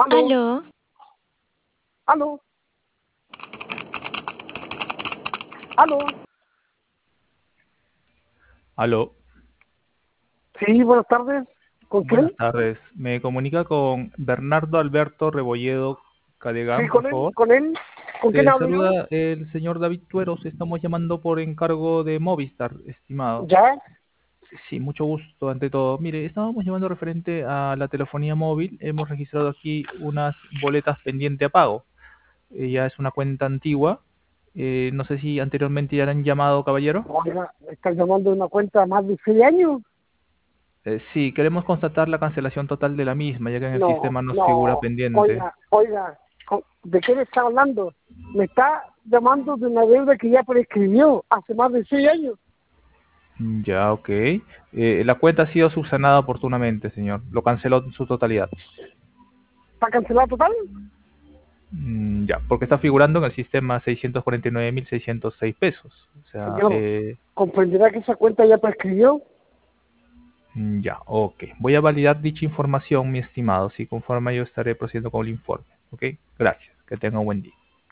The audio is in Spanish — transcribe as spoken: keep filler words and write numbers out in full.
Aló, Aló, aló, aló. Aló, Sí, buenas tardes. ¿Con quién? buenas tardes. Me comunica con Bernardo Alberto Rebolledo Sí, Calegán, por con él, favor. con él. ¿Con quién Le hablo yo? saluda el señor David Tueros. Estamos llamando por encargo de Movistar, estimado. ¿Ya? Sí, mucho gusto ante todo. Mire, estábamos llamando referente a la telefonía móvil. Hemos registrado aquí unas boletas pendiente a pago. Eh, ya es una cuenta antigua. Eh, no sé si anteriormente ya le han llamado, caballero. Oiga, me están llamando de una cuenta de más de seis años. Eh, sí, queremos constatar la cancelación total de la misma, ya que en el No, sistema nos figura no. pendiente. Oiga, oiga, co- ¿de qué me está hablando? Me está llamando de una deuda que ya prescribió hace más de seis años. Mm, Ya, ok. Eh, la cuenta ha sido subsanada oportunamente, señor. Lo canceló en su totalidad. ¿Está cancelada total? Mm, ya, porque está figurando en el sistema seiscientos cuarenta y nueve mil seiscientos seis pesos. O sea, Señor, eh, ¿comprenderá que esa cuenta ya prescribió? mm, ya, ok. Voy a validar dicha información, mi estimado. Si conforme yo estaré procediendo con el informe. Ok, gracias. Que tenga un buen día.